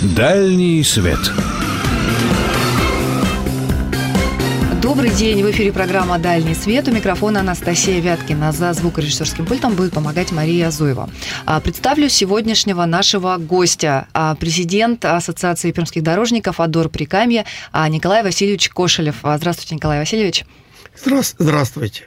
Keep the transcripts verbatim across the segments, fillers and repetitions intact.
«Дальний свет». Добрый день, в эфире программа «Дальний свет». У микрофона Анастасия Вяткина. За звукорежиссерским пультом будет помогать Мария Зуева. Представлю сегодняшнего нашего гостя, президент Ассоциации пермских дорожников «Одор Прикамье» Николай Васильевич Кошелев. Здравствуйте, Николай Васильевич. Здравствуйте.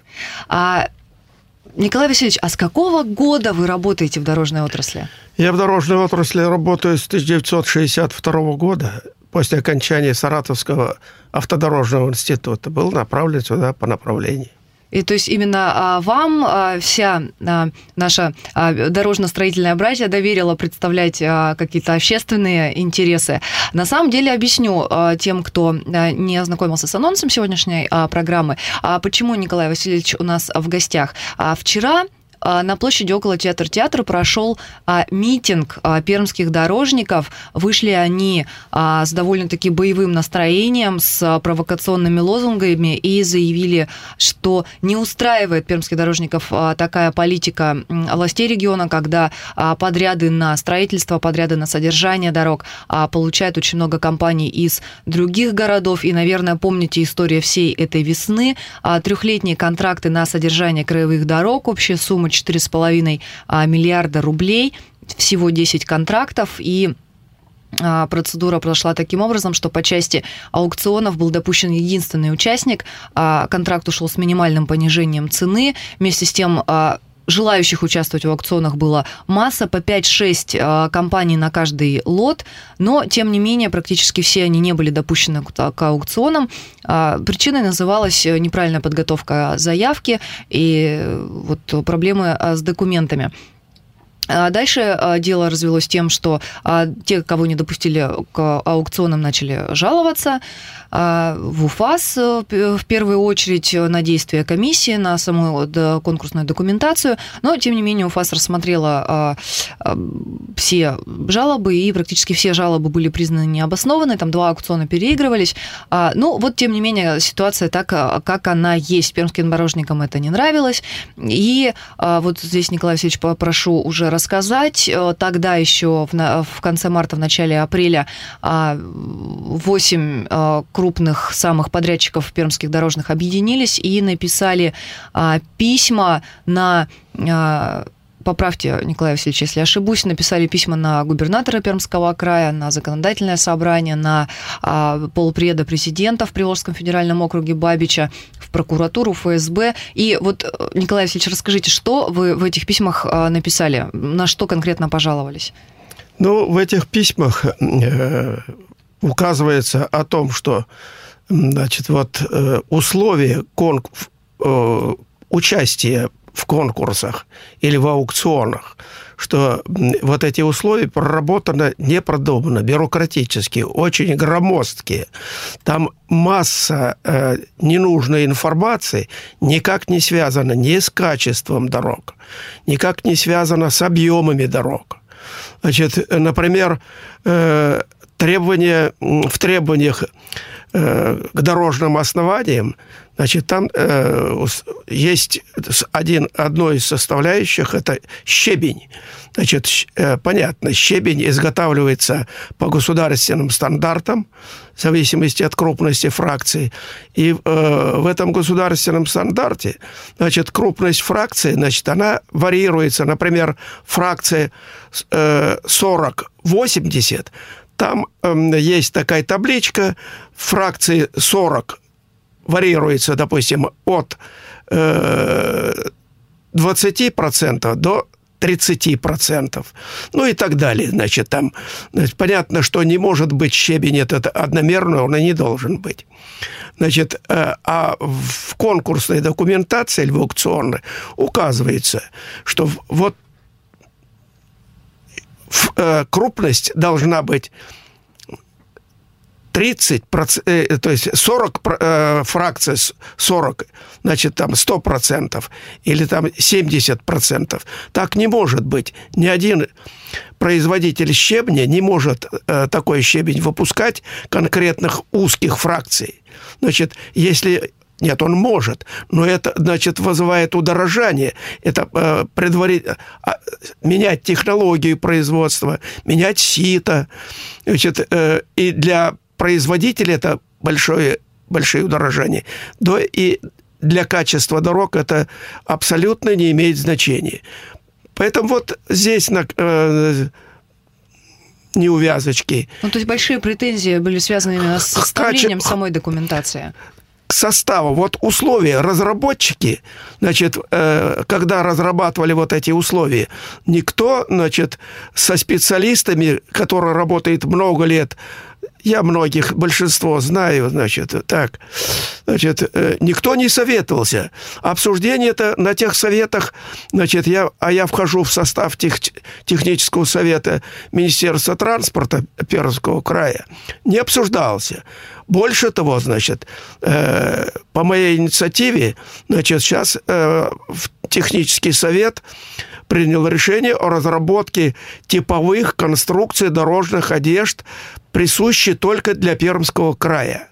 Николай Васильевич, а с какого года вы работаете в дорожной отрасли? Я в дорожной отрасли работаю с тысяча девятьсот шестьдесят второго года. После окончания Саратовского автодорожного института был направлен сюда по направлению. И то есть именно вам вся наша дорожно-строительная братья доверила представлять какие-то общественные интересы. На самом деле объясню тем, кто не ознакомился с анонсом сегодняшней программы, почему Николай Васильевич у нас в гостях. Вчера на площади около театра-театра прошел а, митинг а, пермских дорожников. Вышли они а, с довольно-таки боевым настроением, с а, провокационными лозунгами и заявили, что не устраивает пермских дорожников а, такая политика а, властей региона, когда а, подряды на строительство, подряды на содержание дорог а, получают очень много компаний из других городов. И, наверное, помните историю всей этой весны. А, трехлетние контракты на содержание краевых дорог, общая сумма четыре с половиной миллиарда рублей, всего десять контрактов, и процедура прошла таким образом, что по части аукционов был допущен единственный участник, контракт ушел с минимальным понижением цены, вместе с тем желающих участвовать в аукционах было масса, по пять-шесть компаний на каждый лот, но, тем не менее, практически все они не были допущены к аукционам. Причиной называлась неправильная подготовка заявки и вот проблемы с документами. Дальше дело развелось тем, что те, кого не допустили к аукционам, начали жаловаться в УФАС, в первую очередь, на действия комиссии, на саму конкурсную документацию, но, тем не менее, УФАС рассмотрела все жалобы, и практически все жалобы были признаны необоснованными, там два аукциона переигрывались. Ну, вот, тем не менее, ситуация так, как она есть. Пермским дорожникам это не нравилось, и вот здесь, Николай Васильевич, попрошу уже рассказать. Тогда еще в конце марта, в начале апреля восемь крупных самых подрядчиков пермских дорожных объединились и написали письма на... Поправьте, Николай Васильевич, если ошибусь, написали письма на губернатора Пермского края, на законодательное собрание, на а, полпреда президента в Приволжском федеральном округе Бабича, в прокуратуру, эф эс бэ. И вот, Николай Васильевич, расскажите, что вы в этих письмах написали, на что конкретно пожаловались? Ну, в этих письмах э, указывается о том, что, значит, вот э, условия конк... э, участия в конкурсах или в аукционах, что вот эти условия проработаны непродуманно, бюрократически, очень громоздкие. Там масса э, ненужной информации, никак не связана ни с качеством дорог, никак не связана с объемами дорог. Значит, например, э, требования, в требованиях э, к дорожным основаниям, значит, там э, есть один, одно из составляющих – это щебень. Значит, э, понятно, щебень изготавливается по государственным стандартам в зависимости от крупности фракции. И э, в этом государственном стандарте, значит, крупность фракции, значит, она варьируется. Например, фракция э, сорок восемьдесят, там э, есть такая табличка, фракции сорок варьируется, допустим, от э, двадцати процентов до тридцати процентов. Ну и так далее. Значит, там значит, понятно, что не может быть щебень этот одномерный, он и не должен быть. Значит, э, а в конкурсной документации или в аукционной указывается, что вот э, крупность должна быть тридцать процентов, то есть сорок фракций, сорок, значит, там сто процентов или там семьдесят процентов. Так не может быть. Ни один производитель щебня не может такой щебень выпускать конкретных узких фракций. Значит, если Нет, он может, но это, значит, вызывает удорожание. Это э, предварительно менять технологию производства, менять сито. Значит, э, и для производителя это большое, большое удорожание. Да, и для качества дорог это абсолютно не имеет значения. Поэтому вот здесь на, э, неувязочки. Ну, то есть большие претензии были связаны именно с составлением Каче... самой документации. К составу. Вот условия разработчики, значит, э, когда разрабатывали вот эти условия, никто, значит, со специалистами, которые работают много лет, я многих, большинство знаю, значит, так, значит, никто не советовался. Обсуждение это на тех советах, значит, я, а я вхожу в состав тех, технического совета Министерства транспорта Пермского края, не обсуждался. Больше того, значит, э, по моей инициативе, значит, сейчас э, технический совет принял решение о разработке типовых конструкций дорожных одежд, присущие только для Пермского края.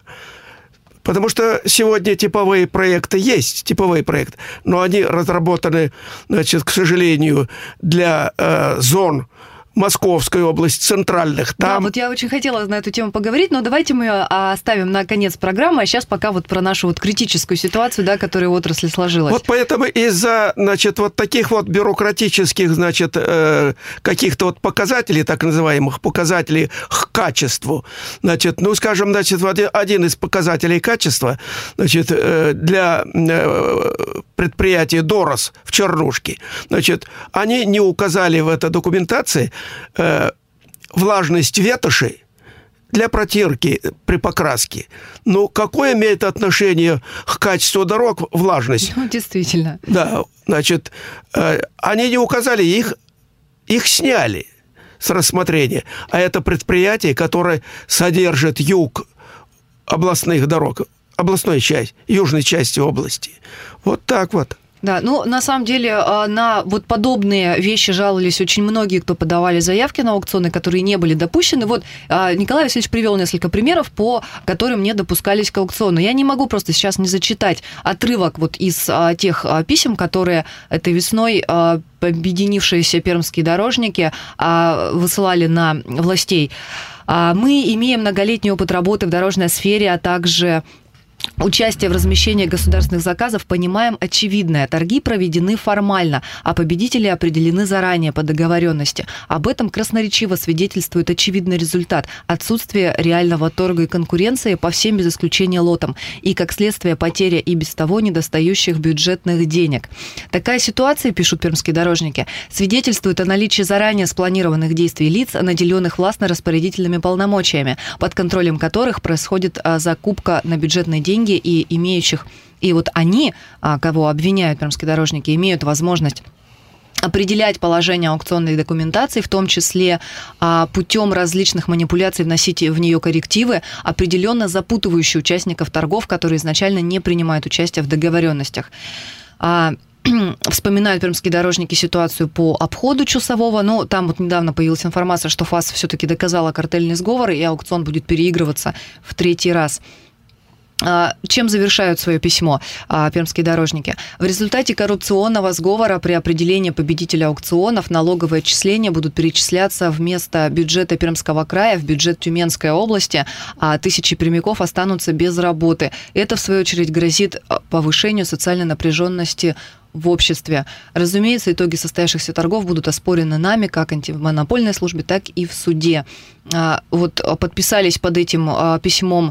Потому что сегодня типовые проекты есть, типовые проекты, но они разработаны, значит, к сожалению, для э, зон Московской области, центральных. Там... Да, вот я очень хотела на эту тему поговорить, но давайте мы оставим на конец программы, а сейчас пока вот про нашу вот критическую ситуацию, да, которая в отрасли сложилась. Вот поэтому из-за, значит, вот таких вот бюрократических, значит, э, каких-то вот показателей, так называемых показателей к качеству, значит, ну, скажем, значит, один из показателей качества, значит, э, для э, предприятия Дорос в Чернушке, значит, они не указали в этой документации Э, влажность ветоши для протирки при покраске. Ну, какое имеет отношение к качеству дорог влажность? Ну, действительно. Да, значит, э, они не указали, их, их сняли с рассмотрения. А это предприятие, которое содержит юг областных дорог, областной часть, южной части области. Вот так вот. Да, ну, на самом деле, на вот подобные вещи жаловались очень многие, кто подавали заявки на аукционы, которые не были допущены. Вот Николай Васильевич привел несколько примеров, по которым не допускались к аукциону. Я не могу просто сейчас не зачитать отрывок вот из тех писем, которые этой весной объединившиеся пермские дорожники высылали на властей. Мы имеем многолетний опыт работы в дорожной сфере, а также... участие в размещении государственных заказов, понимаем очевидное. Торги проведены формально, а победители определены заранее по договоренности. Об этом красноречиво свидетельствует очевидный результат – отсутствие реального торга и конкуренции по всем без исключения лотам и, как следствие, потеря и без того недостающих бюджетных денег. Такая ситуация, пишут пермские дорожники, свидетельствует о наличии заранее спланированных действий лиц, наделенных властно-распорядительными полномочиями, под контролем которых происходит закупка на бюджетные деньги и имеющих, и вот они, кого обвиняют пермские дорожники, имеют возможность определять положение аукционной документации, в том числе путем различных манипуляций вносить в нее коррективы, определенно запутывающие участников торгов, которые изначально не принимают участие в договоренностях. Вспоминают пермские дорожники ситуацию по обходу Чусового, но там вот недавно появилась информация, что ФАС все-таки доказала картельный сговор, и аукцион будет переигрываться в третий раз. Чем завершают свое письмо пермские дорожники? В результате коррупционного сговора при определении победителя аукционов налоговые отчисления будут перечисляться вместо бюджета Пермского края в бюджет Тюменской области, а тысячи пермяков останутся без работы. Это, в свою очередь, грозит повышению социальной напряженности в обществе. Разумеется, итоги состоявшихся торгов будут оспорены нами, как антимонопольной службе, так и в суде. Вот подписались под этим письмом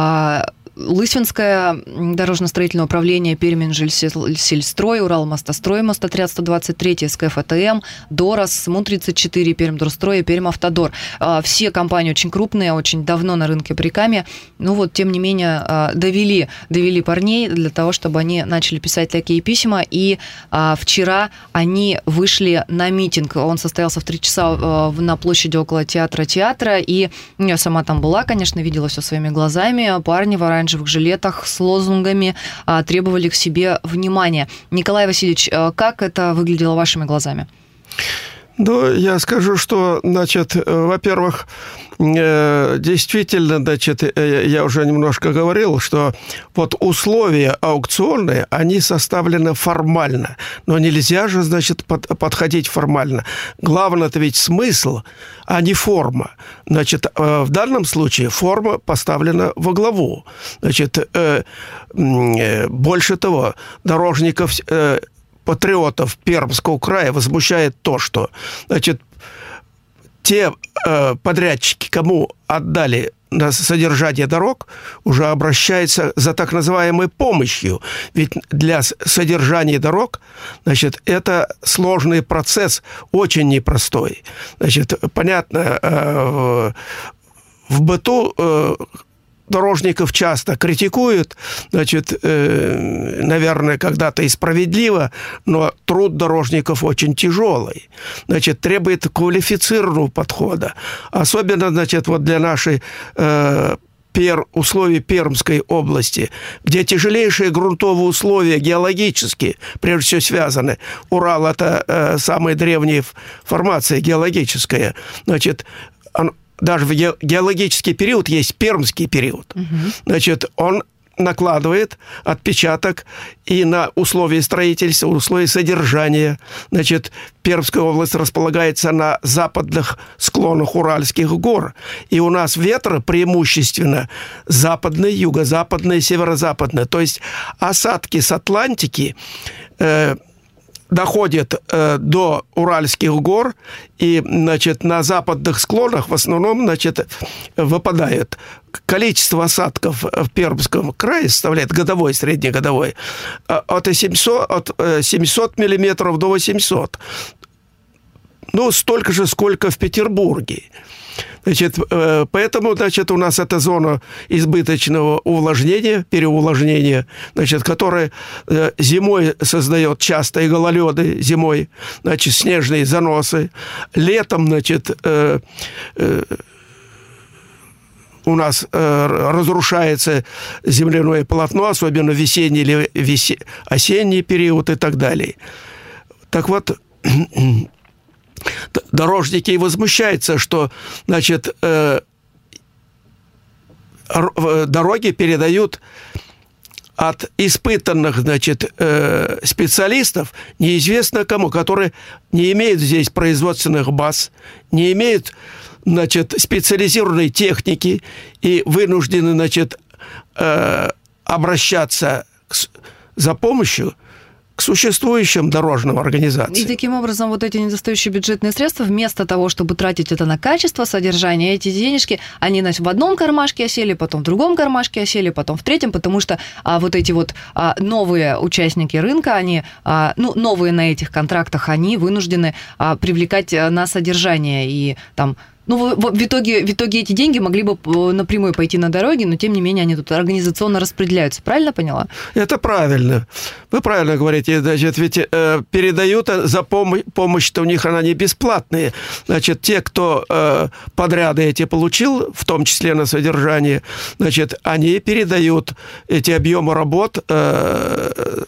Лысвинское дорожно-строительное управление, Перминжельсельстрой, Уралмостострой, Мостотряд сто двадцать три, СКФТМ, Дорос, Му тридцать четыре, Пермдорстрой и Пермавтодор. Все компании очень крупные, очень давно на рынке Прикамья. Ну вот, тем не менее, довели, довели парней для того, чтобы они начали писать такие письма. И вчера они вышли на митинг. Он состоялся в три часа на площади около театра театра. И я сама там была, конечно, видела все своими глазами. Парни в оранжевых жилетах с лозунгами а, требовали к себе внимания. Николай Васильевич, как это выглядело вашими глазами? Ну, я скажу, что, значит, во-первых, действительно, значит, я уже немножко говорил, что вот условия аукционные, они составлены формально, но нельзя же, значит, под, подходить формально. Главное-то ведь смысл, а не форма. Значит, в данном случае форма поставлена во главу. Значит, больше того, дорожников, патриотов Пермского края возмущает то, что, значит, те э, подрядчики, кому отдали на содержание дорог, уже обращаются за так называемой помощью. Ведь для содержания дорог, значит, это сложный процесс, очень непростой. Значит, понятно, э, в быту э, дорожников часто критикуют, значит, э, наверное, когда-то и справедливо, но труд дорожников очень тяжелый. Значит, требует квалифицированного подхода. Особенно, значит, вот для нашей э, пер, условий Пермской области, где тяжелейшие грунтовые условия геологические, прежде всего, связаны. Урал – это э, самая древняя формация геологическая. Значит, он, даже в геологический период есть пермский период. Угу. Значит, он накладывает отпечаток и на условия строительства, условия содержания. Значит, Пермская область располагается на западных склонах Уральских гор. И у нас ветры преимущественно западные, юго-западные, северо-западные. То есть осадки с Атлантики э, доходит э, до Уральских гор, и, значит, на западных склонах в основном, значит, выпадает. Количество осадков в Пермском крае составляет годовой, среднегодовой, от семисот, от семисот миллиметров до восьмисот. Ну, столько же, сколько в Петербурге. Значит, поэтому, значит, у нас эта зона избыточного увлажнения, переувлажнения, значит, которая зимой создает частые гололеды, зимой, значит, снежные заносы. Летом, значит, э, э, у нас э, разрушается земляное полотно, особенно в весенний или весе... осенний период и так далее. Так вот, дорожники возмущаются, что, значит, э, дороги передают от испытанных, значит, э, специалистов неизвестно кому, которые не имеют здесь производственных баз, не имеют, значит, специализированной техники и вынуждены, значит, э, обращаться к, за помощью к существующим дорожным организациям. И таким образом вот эти недостающие бюджетные средства, вместо того, чтобы тратить это на качество содержания, эти денежки, они, значит, в одном кармашке осели, потом в другом кармашке осели, потом в третьем, потому что а, вот эти вот а, новые участники рынка, они, а, ну, новые на этих контрактах, они вынуждены а, привлекать на содержание и там. Ну, в, в, итоге, в итоге эти деньги могли бы напрямую пойти на дороги, но, тем не менее, они тут организационно распределяются. Правильно поняла? Это правильно. Вы правильно говорите. Значит, ведь э, передают за помощь, помощь-то у них, она не бесплатная. Значит, те, кто э, подряды эти получил, в том числе на содержание, значит, они передают эти объемы работ э,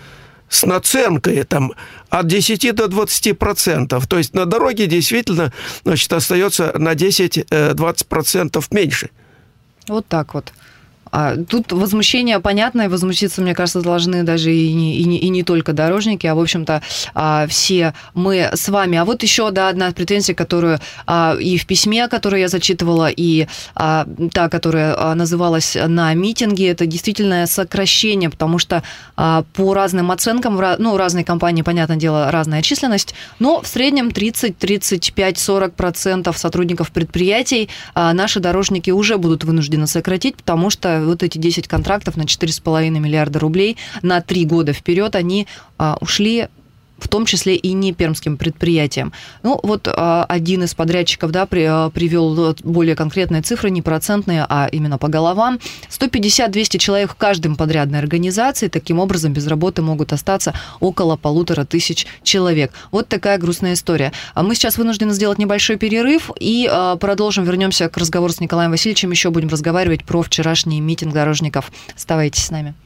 с наценкой там, от десяти до двадцати процентов. То есть на дороге действительно, значит, остается на десять-двадцать процентов меньше. Вот так вот. А тут возмущение понятно, и возмутиться, мне кажется, должны даже и не, и не, и не только дорожники, а, в общем-то, все мы с вами. А вот еще, да, одна претензия, которую и в письме, которое я зачитывала, и та, которая называлась на митинге, это действительно сокращение, потому что по разным оценкам, ну, разные компании, понятное дело, разная численность, но в среднем тридцать, тридцать пять, сорок процентов сотрудников предприятий наши дорожники уже будут вынуждены сократить, потому что вот эти десять контрактов на четыре с половиной миллиарда рублей на три года вперед, они а, ушли в том числе и не пермским предприятиям. Ну, вот а, один из подрядчиков, да, при, а, привел более конкретные цифры, не процентные, а именно по головам. сто пятьдесят - двести человек в каждой подрядной организации. Таким образом, без работы могут остаться около полутора тысяч человек. Вот такая грустная история. А мы сейчас вынуждены сделать небольшой перерыв и а, продолжим, вернемся к разговору с Николаем Васильевичем. Еще будем разговаривать про вчерашний митинг дорожников. Оставайтесь с нами.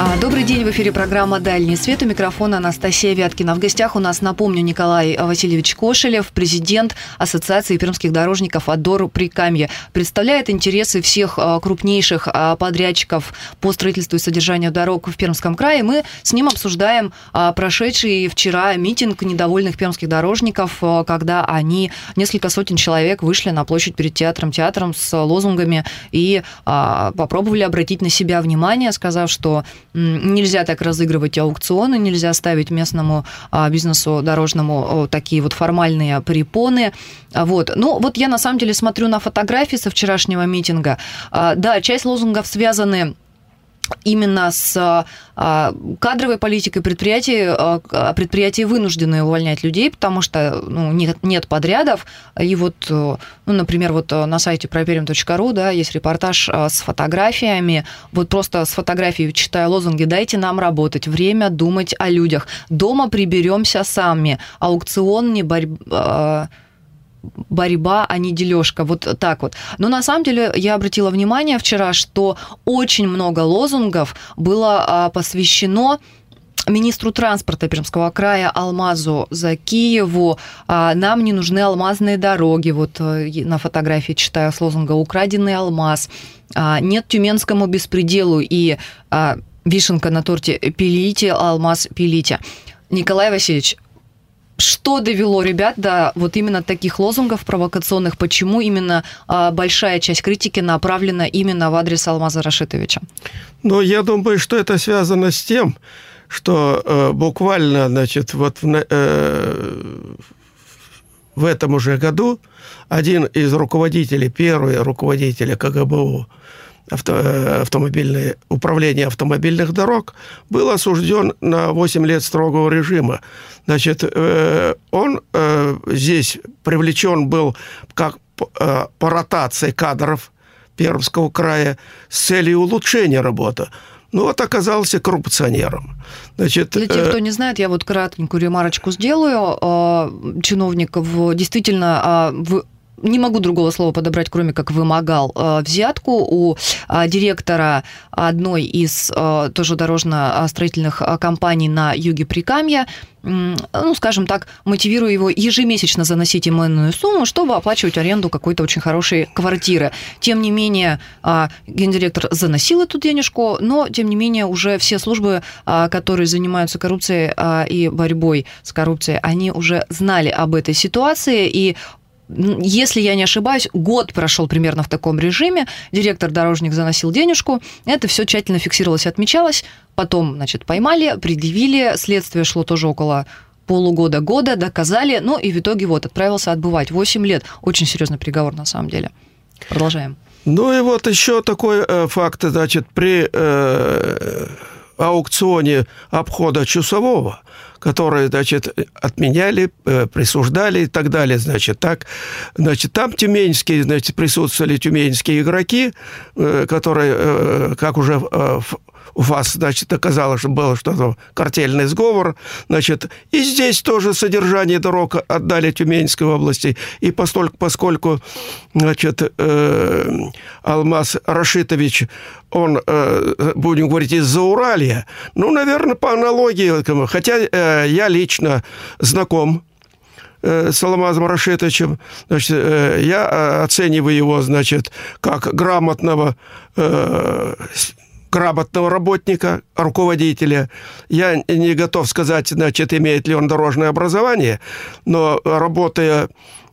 Добрый день, в эфире программа «Дальний свет». У микрофона Анастасия Вяткина. В гостях у нас, напомню, Николай Васильевич Кошелев, президент Ассоциации пермских дорожников «Адор Прикамье». Представляет интересы всех крупнейших подрядчиков по строительству и содержанию дорог в Пермском крае. Мы с ним обсуждаем прошедший вчера митинг недовольных пермских дорожников, когда они, несколько сотен человек, вышли на площадь перед театром, театром с лозунгами и попробовали обратить на себя внимание, сказав, что нельзя так разыгрывать аукционы, нельзя ставить местному а, бизнесу дорожному а, такие вот формальные препоны. А, вот. Ну, вот я на самом деле смотрю на фотографии со вчерашнего митинга. А, да, часть лозунгов связаны именно с а, кадровой политикой предприятий. А, предприятия вынуждены увольнять людей, потому что ну, нет, нет подрядов. И вот, ну, например, вот на сайте проперим точка ру, да, есть репортаж с фотографиями. Вот просто с фотографией читаю лозунги: «Дайте нам работать, время думать о людях, дома приберемся сами, аукцион не борьба». борьба, а не дележка. Вот так вот. Но на самом деле я обратила внимание вчера, что очень много лозунгов было посвящено министру транспорта Пермского края Алмазу Закиеву. Нам не нужны алмазные дороги. Вот на фотографии читаю с лозунга «Украденный алмаз». Нет тюменскому беспределу. И вишенка на торте «Пилите, алмаз, пилите». Николай Васильевич, что довело ребят до вот именно таких лозунгов провокационных? Почему именно а, большая часть критики направлена именно в адрес Алмаза Рашитовича? Ну, я думаю, что это связано с тем, что э, буквально, значит, вот в, э, в этом уже году один из руководителей, первый руководитель КГБУ, авто, автомобильное, управление автомобильных дорог, был осужден на восемь лет строгого режима. Значит, э, он э, здесь привлечен был как э, по ротации кадров Пермского края с целью улучшения работы. Ну, вот оказался коррупционером. Значит, Для тех, кто не знает, я вот кратенькую ремарочку сделаю. Чиновников действительно в не могу другого слова подобрать, кроме как вымогал взятку у директора одной из тоже дорожно-строительных компаний на юге Прикамья, ну, скажем так, мотивируя его ежемесячно заносить именную сумму, чтобы оплачивать аренду какой-то очень хорошей квартиры. Тем не менее, гендиректор заносил эту денежку, но, тем не менее, уже все службы, которые занимаются коррупцией и борьбой с коррупцией, они уже знали об этой ситуации, и если я не ошибаюсь, год прошел примерно в таком режиме, директор-дорожник заносил денежку, это все тщательно фиксировалось и отмечалось, потом, значит, поймали, предъявили, следствие шло тоже около полугода-года, доказали, ну и в итоге вот отправился отбывать восемь лет. Очень серьезный приговор на самом деле. Продолжаем. Ну и вот еще такой э, факт, значит, при э, аукционе обхода Чусового, которые, значит, отменяли, присуждали и так далее, значит, так. Значит, там тюменские, значит, присутствовали тюменские игроки, которые, как уже у вас, значит, оказалось, что был что-то картельный сговор, значит, и здесь тоже содержание дорог отдали Тюменской области, и поскольку, поскольку значит, э, Алмаз Рашитович, он, э, будем говорить, из Зауралья, ну, наверное, по аналогии, хотя э, я лично знаком с Алмазом Рашитовичем, значит, э, я оцениваю его, значит, как грамотного э, грамотного работника, руководителя. Я не готов сказать, значит, имеет ли он дорожное образование, но работая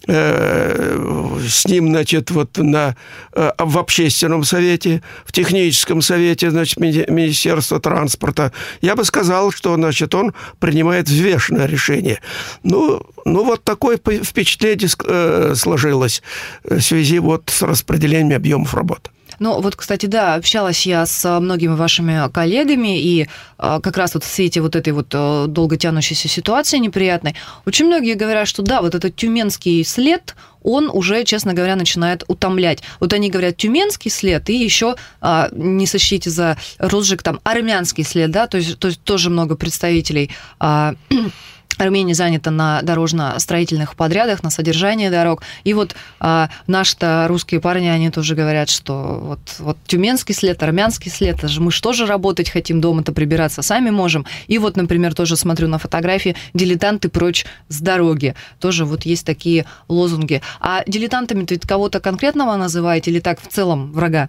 э, с ним, значит, вот на, э, в общественном совете, в техническом совете, значит, Министерства транспорта, я бы сказал, что, значит, он принимает взвешенное решение. Ну, ну вот такое впечатление э, сложилось в связи вот с распределением объемов работы. Ну, вот, кстати, да, общалась я с многими вашими коллегами, и как раз вот в свете вот этой вот долго тянущейся ситуации неприятной, очень многие говорят, что да, вот этот тюменский след, он уже, честно говоря, начинает утомлять. Вот они говорят тюменский след, и еще, не сочтите за розжиг, там, армянский след, да, то есть, то есть тоже много представителей Армения занята на дорожно-строительных подрядах, на содержании дорог. И вот а, наши-то русские парни, они тоже говорят, что вот, вот тюменский след, армянский след, это же мы же тоже работать хотим, дома-то прибираться сами можем. И вот, например, тоже смотрю на фотографии «Дилетанты прочь с дороги». Тоже вот есть такие лозунги. А дилетантами-то ведь кого-то конкретного называете или так в целом врага?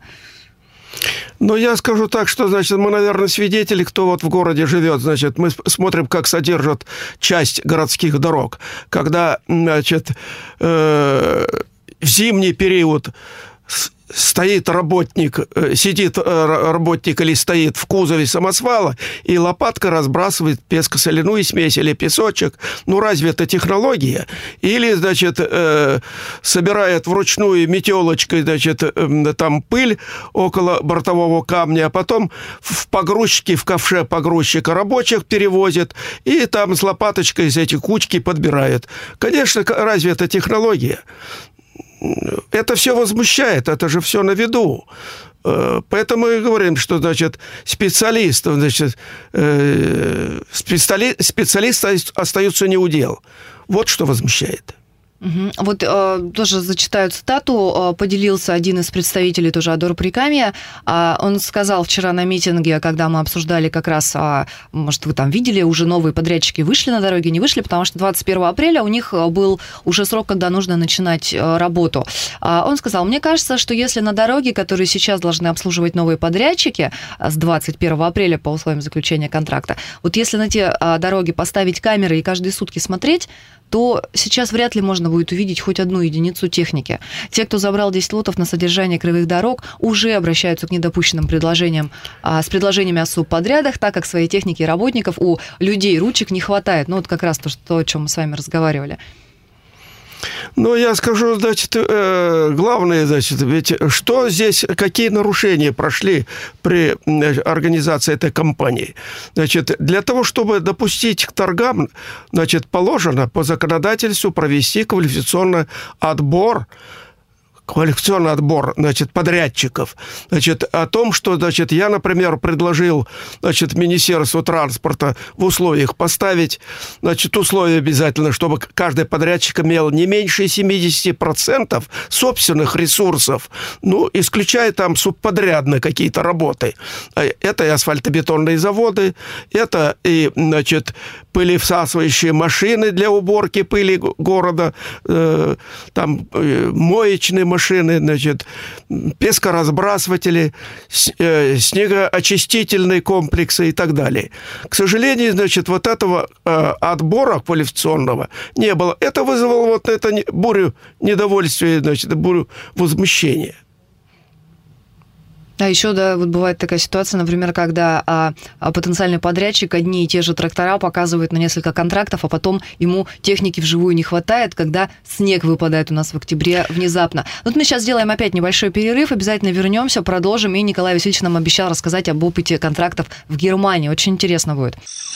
Ну, я скажу так, что, значит, мы, наверное, свидетели, кто вот в городе живет. Значит, мы смотрим, как содержат часть городских дорог. Когда, значит, э, в зимний период стоит работник, сидит работник или стоит в кузове самосвала и лопаткой разбрасывает песко-соляную смесь или песочек. Ну, разве это технология? Или, значит, собирает вручную метелочкой, значит, там пыль около бортового камня, а потом в погрузчике, в ковше погрузчика рабочих перевозит и там с лопаточкой из этих кучки подбирает. Конечно, разве это технология? Это все возмущает, это же все на виду. Поэтому и говорим, что, значит, специалист, значит, специали, специалисты остаются не у дел. Вот что возмущает. Угу. Вот э, тоже зачитаю цитату. Поделился один из представителей тоже Адор-Прикамья. Э, он сказал вчера на митинге, когда мы обсуждали как раз, э, может, вы там видели, уже новые подрядчики вышли на дороге, не вышли, потому что двадцать первого апреля у них был уже срок, когда нужно начинать э, работу. Э, он сказал, мне кажется, что если на дороге, которые сейчас должны обслуживать новые подрядчики с двадцать первого апреля по условиям заключения контракта, вот если на те э, дороги поставить камеры и каждые сутки смотреть, то сейчас вряд ли можно будет увидеть хоть одну единицу техники. Те, кто забрал десять лотов на содержание краевых дорог, уже обращаются к недопущенным предложениям, а, с предложениями о субподрядах, так как своей техники и работников у людей ручек не хватает. Ну, вот как раз то, что, о чем мы с вами разговаривали. Ну, я скажу, значит, главное, значит, ведь что здесь, какие нарушения прошли при организации этой кампании? Значит, для того, чтобы допустить к торгам, значит, положено по законодательству провести квалификационный отбор, квалификационный отбор, значит, подрядчиков. Значит, о том, что, значит, я, например, предложил, значит, Министерству транспорта в условиях поставить, значит, условия обязательно, чтобы каждый подрядчик имел не меньше семьдесят процентов собственных ресурсов, ну, исключая там субподрядные какие-то работы. Это и асфальтобетонные заводы, это и, значит, пылевсасывающие машины для уборки пыли города, э, там э, моечные машины, значит, пескоразбрасыватели, э, снегоочистительные комплексы и так далее. К сожалению, значит, вот этого э, отбора квалификационного не было. Это вызвало вот это бурю недовольствия, значит, бурю возмущения. А еще, да, вот бывает такая ситуация, например, когда а, а потенциальный подрядчик одни и те же трактора показывает на несколько контрактов, а потом ему техники вживую не хватает, когда снег выпадает у нас в октябре внезапно. Вот мы сейчас сделаем опять небольшой перерыв, обязательно вернемся, продолжим. И Николай Васильевич нам обещал рассказать об опыте контрактов в Германии. Очень интересно будет.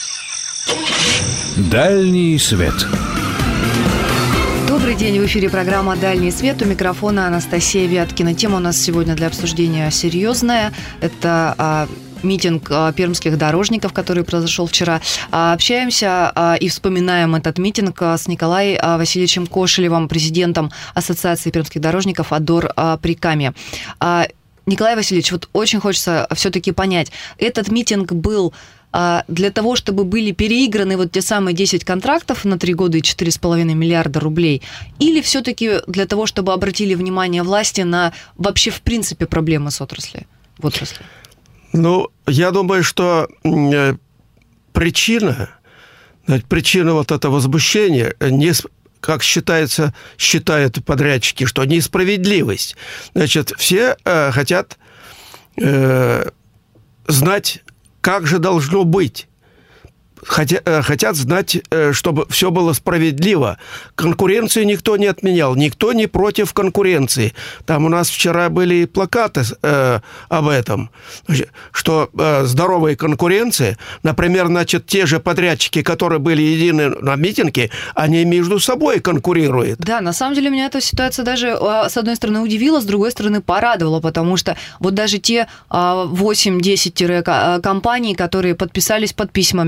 Дальний свет. Добрый день, в эфире программа «Дальний свет». У микрофона Анастасия Вяткина. Тема у нас сегодня для обсуждения серьезная. Это а, митинг а, пермских дорожников, который произошел вчера. А, общаемся а, и вспоминаем этот митинг а, с Николаем а, Васильевичем Кошелевым, президентом Ассоциации пермских дорожников Адор-Прикамья. А, Николай Васильевич, вот очень хочется все-таки понять, этот митинг был для того, чтобы были переиграны вот те самые десять контрактов на три года и четыре с половиной миллиарда рублей, или все-таки для того, чтобы обратили внимание власти на вообще в принципе проблемы с отраслью, в отрасли? Ну, я думаю, что причина, причина вот этого возмущения, не, как считается, считают подрядчики, что несправедливость. Значит, все э, хотят э, знать, как же должно быть. Хотя, хотят знать, чтобы все было справедливо. Конкуренцию никто не отменял. Никто не против конкуренции. Там у нас вчера были плакаты э, об этом. Что э, здоровая конкуренция, например, значит, те же подрядчики, которые были едины на митинге, они между собой конкурируют. Да, на самом деле меня эта ситуация даже, с одной стороны, удивила, с другой стороны, порадовала, потому что вот даже те восемь-десять компаний, которые подписались под письмами, которые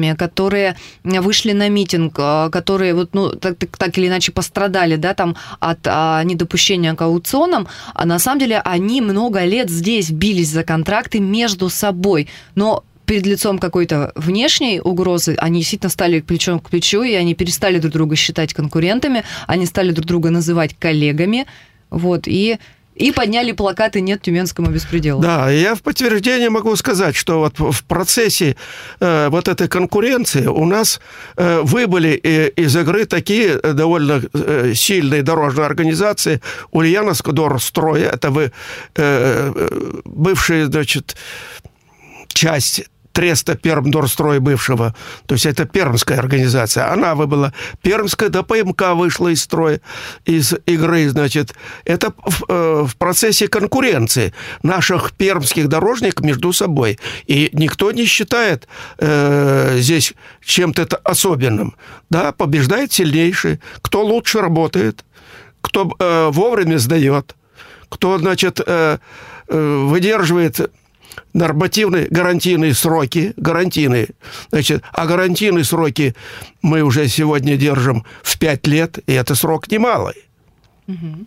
которые вышли на митинг, которые вот, ну, так, так или иначе пострадали, да, там, от а, недопущения к аукционам, а на самом деле они много лет здесь бились за контракты между собой, но перед лицом какой-то внешней угрозы они действительно стали плечом к плечу, и они перестали друг друга считать конкурентами, они стали друг друга называть коллегами, вот, и... И подняли плакаты «Нет тюменскому беспределу». Да, я в подтверждение могу сказать, что вот в процессе э, вот этой конкуренции у нас э, выбыли э, из игры такие довольно э, сильные дорожные организации. Ульяновск-Дорстрой, это вы, э, бывшая, значит, часть Треста Пермдорстрой бывшего, то есть это пермская организация, она выбыла. Пермская ДПМК вышла из строя, из игры, значит. Это в, э, в процессе конкуренции наших пермских дорожников между собой. И никто не считает э, здесь чем-то это особенным. Да, побеждает сильнейший, кто лучше работает, кто э, вовремя сдает, кто, значит, э, э, выдерживает нормативные, гарантийные сроки, гарантийные, значит, а гарантийные сроки мы уже сегодня держим в пять лет, и это срок немалый. Угу.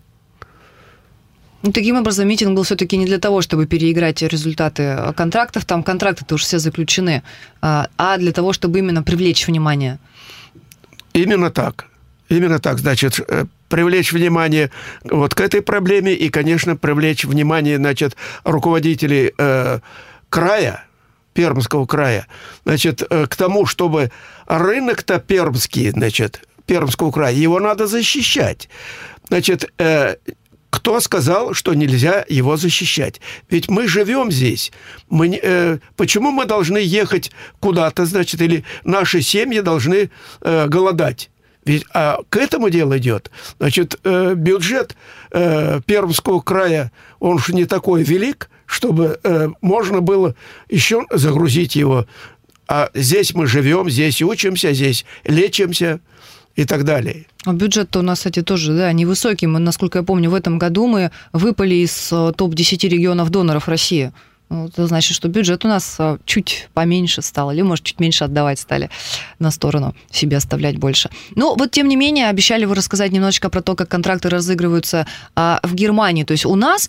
Ну, таким образом, митинг был все-таки не для того, чтобы переиграть результаты контрактов, там контракты-то уже все заключены, а для того, чтобы именно привлечь внимание. Именно так. Именно так, значит, привлечь внимание вот к этой проблеме и, конечно, привлечь внимание, значит, руководителей э, края, Пермского края, значит, э, к тому, чтобы рынок-то пермский, значит, Пермского края, его надо защищать. Значит, э, кто сказал, что нельзя его защищать? Ведь мы живем здесь. Мы, э, почему мы должны ехать куда-то, значит, или наши семьи должны э, голодать? Ведь а к этому дело идет. Значит, э, бюджет э, Пермского края, он же не такой велик, чтобы э, можно было еще загрузить его. А здесь мы живем, здесь учимся, здесь лечимся и так далее. А бюджет-то у нас, кстати, тоже, да, невысокий. Мы, насколько я помню, в этом году мы выпали из топ десяти регионов доноров России. Это значит, что бюджет у нас чуть поменьше стал, или, может, чуть меньше отдавать стали на сторону, себе оставлять больше. Но вот, тем не менее, обещали вы рассказать немножечко про то, как контракты разыгрываются в Германии. То есть у нас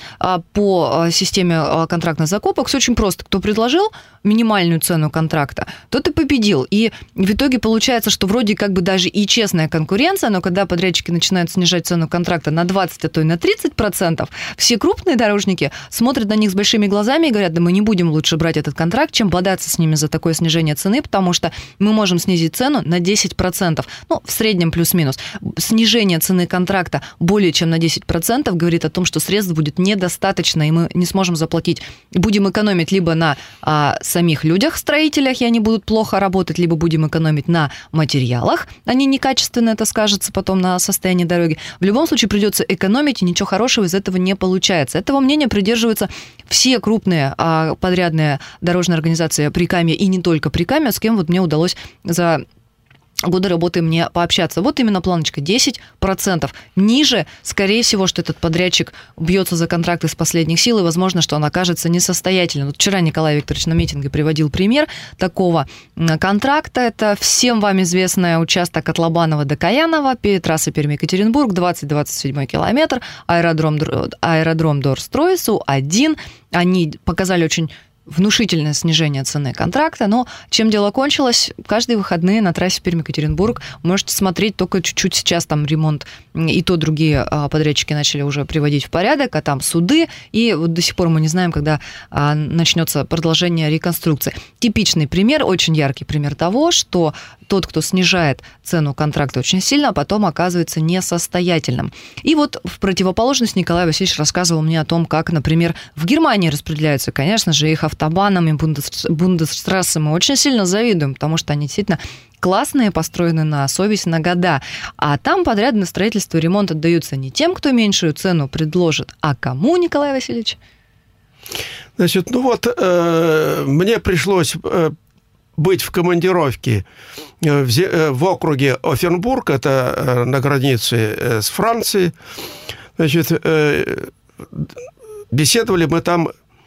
по системе контрактных закупок все очень просто. Кто предложил минимальную цену контракта, тот и победил. И в итоге получается, что вроде как бы даже и честная конкуренция, но когда подрядчики начинают снижать цену контракта на двадцать, а то и на тридцать процентов, все крупные дорожники смотрят на них с большими глазами и говорят: да мы не будем лучше брать этот контракт, чем бодаться с ними за такое снижение цены, потому что мы можем снизить цену на десять процентов. Ну, в среднем плюс-минус. Снижение цены контракта более чем на десять процентов говорит о том, что средств будет недостаточно, и мы не сможем заплатить. Будем экономить либо на а, самих людях, строителях, и они будут плохо работать, либо будем экономить на материалах, они некачественно, это скажется потом на состоянии дороги. В любом случае придется экономить, и ничего хорошего из этого не получается. Этого мнения придерживаются все крупные а, подрядные дорожные организации Прикамья, и не только Прикамья, с кем вот мне удалось за годы работы мне пообщаться. Вот именно планочка десять процентов. Ниже, скорее всего, что этот подрядчик бьется за контракт из последних сил, и возможно, что он окажется несостоятельным. Вот вчера Николай Викторович на митинге приводил пример такого контракта. Это всем вам известный участок от Лобанова до Каянова, трасса Пермь-Екатеринбург, двадцать-двадцать седьмой километр, аэродром, аэродром Дорстрой, Су один. Они показали очень внушительное снижение цены контракта, но чем дело кончилось, каждые выходные на трассе Пермь-Екатеринбург можете смотреть, только чуть-чуть сейчас там ремонт, и то другие подрядчики начали уже приводить в порядок, а там суды, и вот до сих пор мы не знаем, когда начнется продолжение реконструкции. Типичный пример, очень яркий пример того, что тот, кто снижает цену контракта очень сильно, а потом оказывается несостоятельным. И вот в противоположность Николай Васильевич рассказывал мне о том, как, например, в Германии распределяются, конечно же, их автобанам и бундестрассе мы очень сильно завидуем, потому что они действительно классные, построены на совесть, на года. А там подряд на строительство и ремонт отдаются не тем, кто меньшую цену предложит, а кому, Николай Васильевич? Значит, ну вот, э, мне пришлось э, быть в командировке в, в округе Оффенбург, это э, на границе э, с Францией. Значит, э, беседовали мы там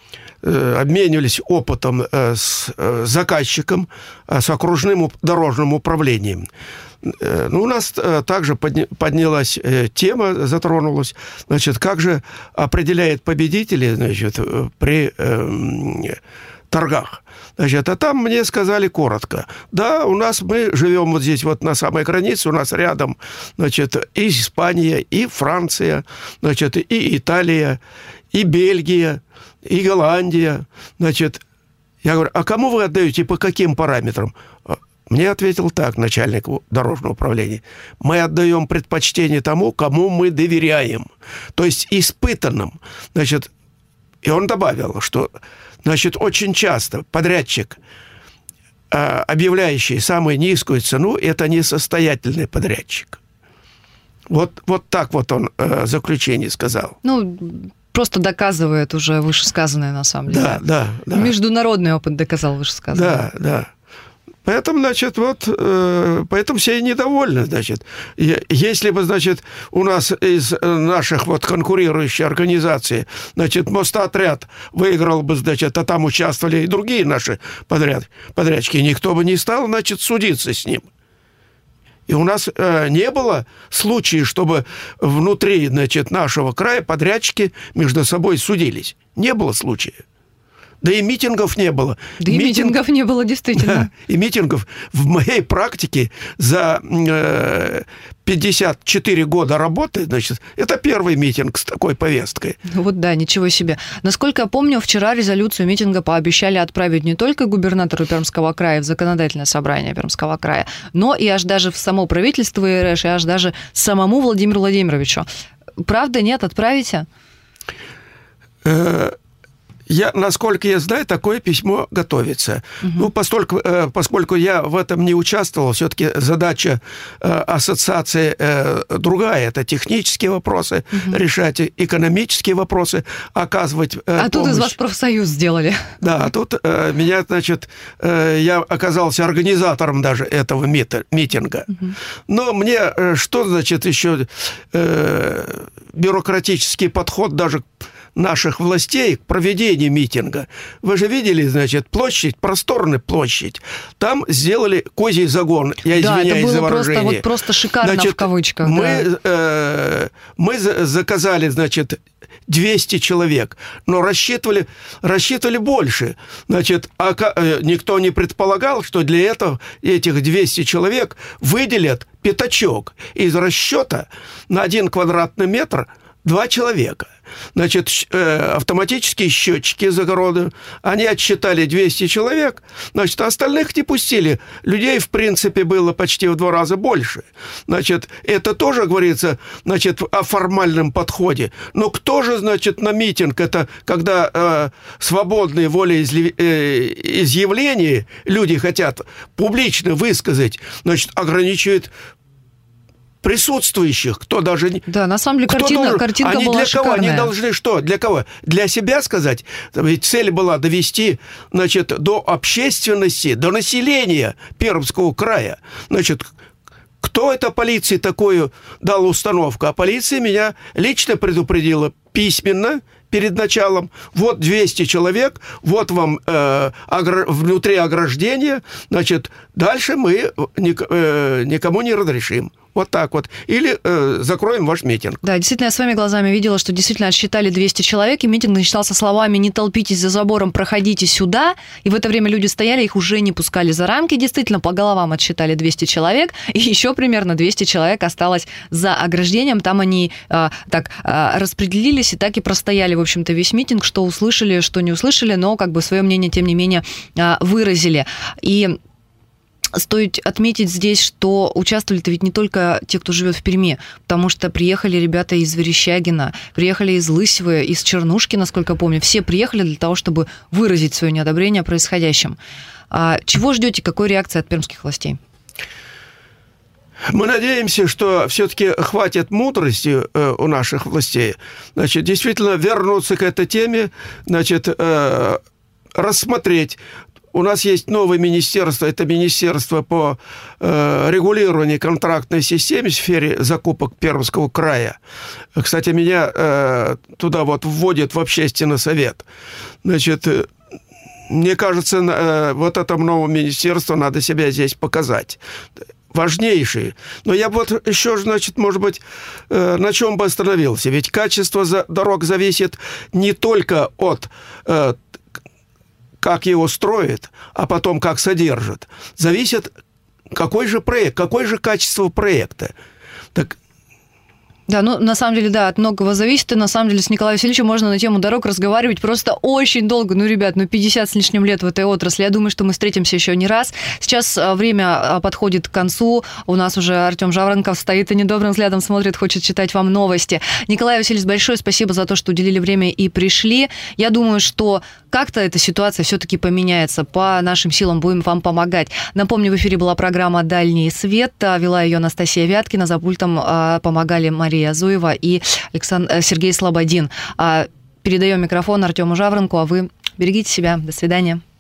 обменивались опытом с заказчиком, с окружным дорожным управлением. Ну, у нас также поднялась тема, затронулась, значит, как же определяет победителей, значит, при э, торгах. Значит, а там мне сказали коротко. Да, у нас мы живем вот здесь вот на самой границе, у нас рядом, значит, и Испания, и Франция, значит, и Италия, и Бельгия, и Голландия. Значит, я говорю, а кому вы отдаете, по каким параметрам? Мне ответил так начальник дорожного управления. Мы отдаем предпочтение тому, кому мы доверяем. То есть испытанным. Значит, и он добавил, что, значит, очень часто подрядчик, объявляющий самую низкую цену, это несостоятельный подрядчик. Вот, вот так вот он заключение сказал. Ну, просто доказывает уже вышесказанное, на самом деле. Да, да, да. Международный опыт доказал вышесказанное. Да, да. Поэтому, значит, вот, э, поэтому все недовольны, значит. Если бы, значит, у нас из наших вот конкурирующих организаций, значит, Мостотряд выиграл бы, значит, а там участвовали и другие наши подряд, подрядчики, никто бы не стал, значит, судиться с ним. И у нас э, не было случаев, чтобы внутри, значит, нашего края подрядчики между собой судились. Не было случая. Да и митингов не было. Да и Митинг... митингов не было, действительно. Да, и митингов в моей практике за э, пятьдесят четыре года работы, значит, это первый митинг с такой повесткой. Вот да, ничего себе. Насколько я помню, вчера резолюцию митинга пообещали отправить не только губернатору Пермского края в законодательное собрание Пермского края, но и аж даже в само правительство РФ, и аж даже самому Владимиру Владимировичу. Правда, нет, отправите? Я, насколько я знаю, такое письмо готовится. Угу. Ну, поскольку, поскольку я в этом не участвовал, все-таки задача ассоциации другая. Это технические вопросы, угу. решать экономические вопросы, оказывать а помощь. Тут из вас профсоюз сделали. Да, а тут меня, значит, я оказался организатором даже этого митинга. Угу. Но мне что, значит, еще бюрократический подход даже наших властей к проведению митинга. Вы же видели, значит, площадь, просторная площадь. Там сделали козий загон. Я да, извиняюсь за выражение. Да, это было просто, вот, просто шикарно, значит, в кавычках. Мы, да. э, мы заказали, значит, двести человек, но рассчитывали, рассчитывали больше. Значит, а никто не предполагал, что для этого этих двести человек выделят пятачок из расчета на один квадратный метр два человека. Значит, автоматические счетчики загорода, они отсчитали двести человек, значит, остальных не пустили. Людей, в принципе, было почти в два раза больше. Значит, это тоже говорится, значит, о формальном подходе. Но кто же, значит, на митинг, это когда э, свободные волеизъявления люди хотят публично высказать, значит, ограничивает присутствующих, кто даже... Да, на самом деле картина, должен, картинка они была для шикарная. Кого? Они должны что? Для кого? Для себя сказать? Ведь цель была довести, значит, до общественности, до населения Пермского края. Значит, кто это полиции такую дал установку? А полиция меня лично предупредила письменно перед началом. Вот двести человек, вот вам э, огр... внутри ограждения. Значит, дальше мы ник... э, никому не разрешим. Вот так вот. Или э, закроем ваш митинг. Да, действительно, я своими глазами видела, что действительно отсчитали двести человек, и митинг начинался словами «не толпитесь за забором, проходите сюда». И в это время люди стояли, их уже не пускали за рамки. Действительно, по головам отсчитали двести человек, и еще примерно двести человек осталось за ограждением. Там они э, так э, распределились и так и простояли, в общем-то, весь митинг, что услышали, что не услышали, но как бы свое мнение, тем не менее, э, выразили. И стоит отметить здесь, что участвовали-то ведь не только те, кто живет в Перми, потому что приехали ребята из Верещагина, приехали из Лысьвы, из Чернушки, насколько помню. Все приехали для того, чтобы выразить свое неодобрение происходящим. А чего ждете, какой реакции от пермских властей? Мы надеемся, что все-таки хватит мудрости э, у наших властей, значит, действительно вернуться к этой теме, значит, э, рассмотреть у нас есть новое министерство, это министерство по э, регулированию контрактной системы в сфере закупок Пермского края. Кстати, меня э, туда вот вводят в общественный совет. Значит, мне кажется, э, вот этому новому министерству надо себя здесь показать. Важнейшие. Но я вот еще, значит, может быть, э, на чем бы остановился. Ведь качество за, дорог зависит не только от э, как его строят, а потом как содержат. Зависит, какой же проект, какое же качество проекта. Так. Да, ну, на самом деле, да, от многого зависит, и на самом деле с Николаем Васильевичем можно на тему дорог разговаривать просто очень долго. Ну, ребят, ну, пятьдесят с лишним лет в этой отрасли. Я думаю, что мы встретимся еще не раз. Сейчас время подходит к концу. У нас уже Артем Жаворонков стоит и недобрым взглядом смотрит, хочет читать вам новости. Николай Васильевич, большое спасибо за то, что уделили время и пришли. Я думаю, что как-то эта ситуация все-таки поменяется. По нашим силам будем вам помогать. Напомню, в эфире была программа «Дальний свет». Вела ее Анастасия Вяткина. За пультом помогали Мария Зуева и Александр, Сергей Слободин. Передаем микрофон Артему Жаворонку, а вы берегите себя. До свидания.